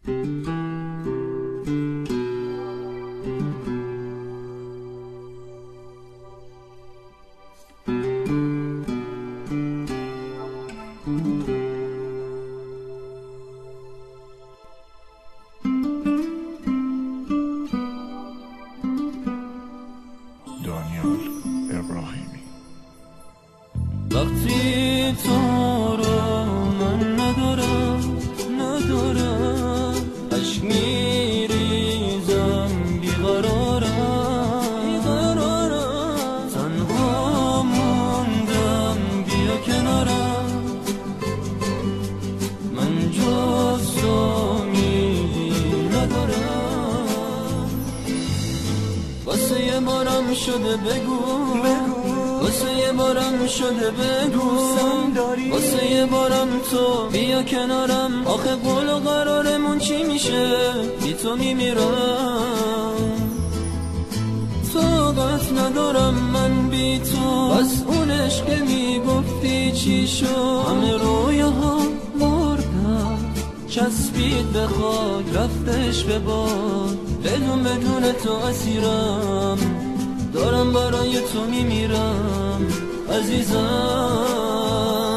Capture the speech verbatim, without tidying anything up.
وقتی تو رو من ندارم ندارم عشق میریزم بیقرارم بیقرارم تنها موندم بیا کنارم من جز تو امیدی ندارم واسه یه بارم شده بگو واسه یه بارم شده بگو واسه یه بارم تو بیا کنارم آخه قول و قرارمون چی میشه بی تو میمیرم طاقت ندارم من بی تو بس اون عشق میگفتی چی شد همه رویاها مردن چسبید به خاک رفتش به باد بدون بدون تو اسیرم دارم برای تو میمیرم عزیزم